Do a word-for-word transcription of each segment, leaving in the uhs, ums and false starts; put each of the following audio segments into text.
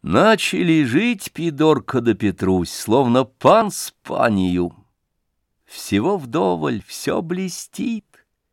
Начали жить Пидорка да Петрусь, словно пан с панию. Всего вдоволь, все блестит.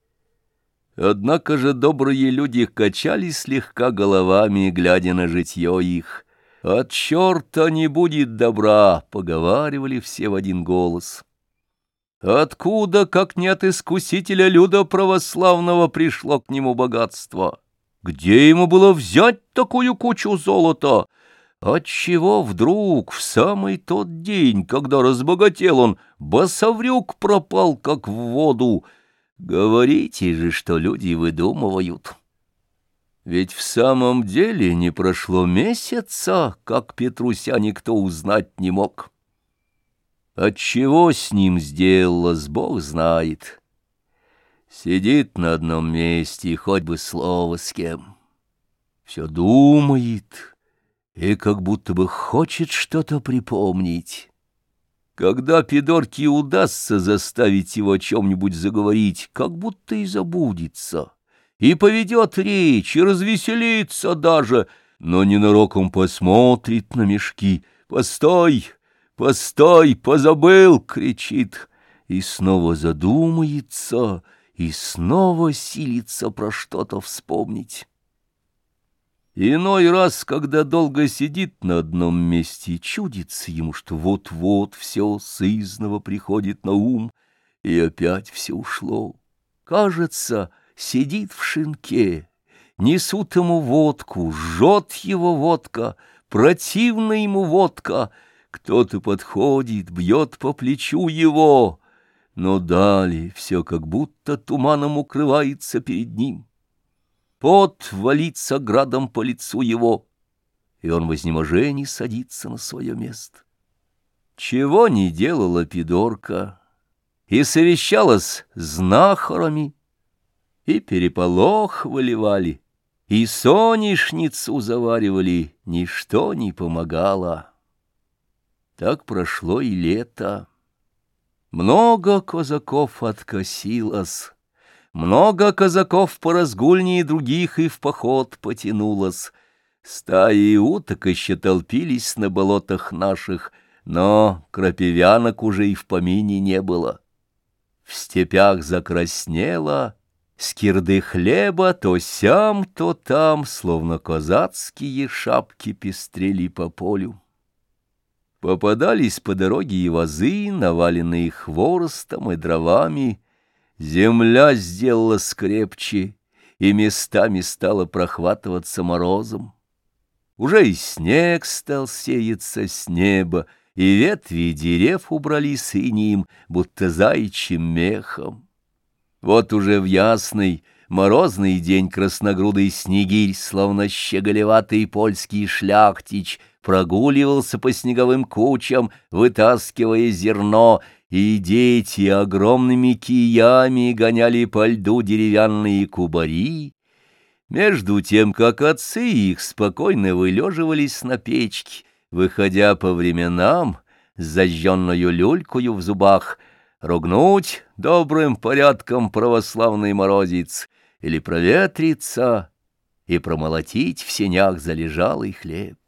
Однако же добрые люди качали слегка головами, глядя на житье их. «От черта не будет добра», — поговаривали все в один голос. Откуда, как не от искусителя люда православного, пришло к нему богатство? Где ему было взять такую кучу золота? Отчего вдруг в самый тот день, когда разбогател он, басаврюк пропал, как в воду? Говорите же, что люди выдумывают. Ведь в самом деле не прошло месяца, как Петруся никто узнать не мог. Отчего с ним сделалось, Бог знает. Сидит на одном месте, и хоть бы слово с кем. Все думает и как будто бы хочет что-то припомнить. Когда Пидорке удастся заставить его о чем-нибудь заговорить, как будто и забудется, и поведет речь, и развеселится даже, но ненароком посмотрит на мешки. «Постой! Постой! Позабыл!» — кричит, и снова задумается, и снова силится про что-то вспомнить. Иной раз, когда долго сидит на одном месте, чудится ему, что вот-вот все сызнова приходит на ум, и опять все ушло. Кажется, сидит в шинке, несут ему водку, жжет его водка, противна ему водка, кто-то подходит, бьет по плечу его, но далее все как будто туманом укрывается перед ним. Пот валится градом по лицу его, и он в изнеможении садится на свое место. Чего не делала Пидорка, и совещалась с знахарами, и переполох выливали, и сонишницу заваривали, ничто не помогало. Так прошло и лето. Много казаков откосилось, много казаков по разгульнее других и в поход потянулось. Стаи уток еще толпились на болотах наших, но крапивянок уже и в помине не было. В степях закраснело, скирды хлеба то сям, то там, словно казацкие шапки, пестрели по полю. Попадались по дороге и вазы, наваленные хворостом и дровами. Земля сделалась крепче, и местами стала прохватываться морозом. Уже и снег стал сеяться с неба, и ветви дерев убрались инеем, будто заячьим мехом. Вот уже в ясный, морозный день красногрудый снегирь, словно щеголеватый польский шляхтич, прогуливался по снеговым кучам, вытаскивая зерно, и дети огромными киями гоняли по льду деревянные кубари, между тем, как отцы их спокойно вылеживались на печке, выходя по временам с зажженную люлькою в зубах, ругнуть добрым порядком православный морозец или проветриться и промолотить в сенях залежалый хлеб.